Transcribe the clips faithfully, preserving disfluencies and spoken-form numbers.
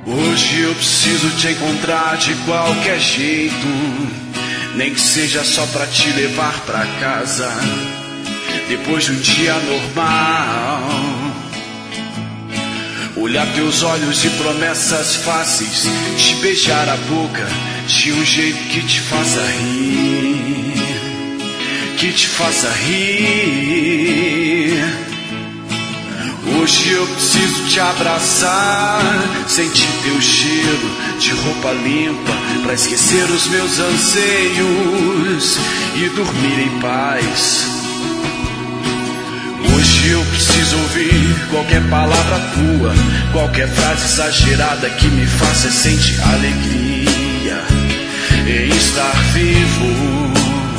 Hoje eu preciso te encontrar de qualquer jeito, nem que seja só pra te levar pra casa, depois de um dia normal. Olhar teus olhos e promessas fáceis, te beijar a boca de um jeito que te faça rir, que te faça rir. Hoje eu preciso te abraçar, sentir teu cheiro de roupa limpa, pra esquecer os meus anseios e dormir em paz. Hoje eu preciso ouvir qualquer palavra tua, qualquer frase exagerada que me faça sentir alegria em estar vivo.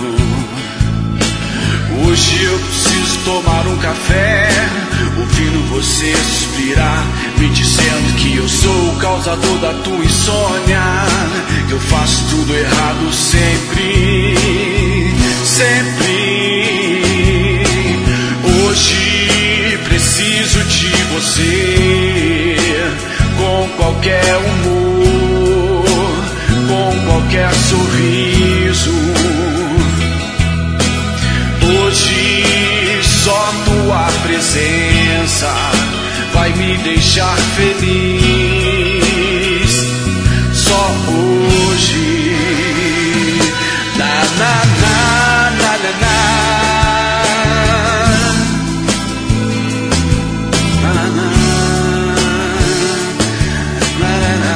Hoje eu preciso tomar um café, ouvindo você suspirar, me dizendo que eu sou o causador da tua insônia, que eu faço tudo errado sempre, sempre. Hoje preciso de você, com qualquer humor, com qualquer sorriso. Hoje só tua presença vai me deixar feliz. Só hoje. Na na na na na na. Na na na na na.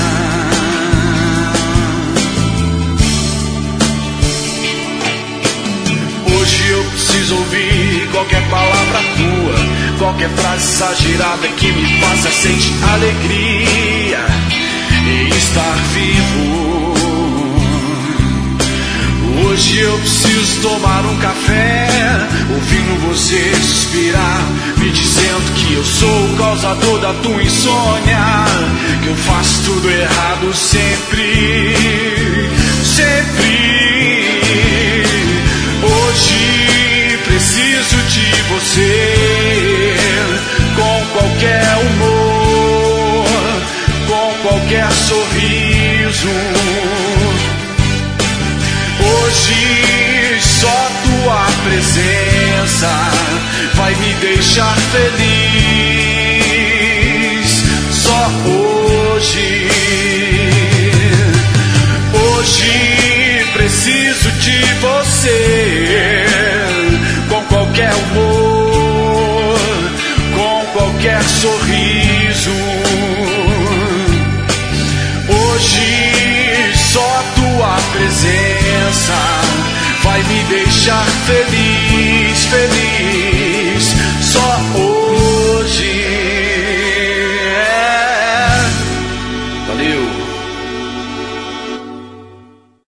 Hoje eu preciso ouvir qualquer palavra tua, qualquer frase exagerada que me faça sentir alegria em estar vivo. Hoje eu preciso tomar um café, ouvindo você suspirar, me dizendo que eu sou o causador da tua insônia, que eu faço tudo errado sempre, sempre. Hoje preciso de você, com qualquer humor, com qualquer sorriso. Hoje só tua presença vai me deixar feliz. Só hoje. Hoje preciso de você, com qualquer humor, com qualquer sorriso. Hoje só tua presença vai me deixar feliz, feliz.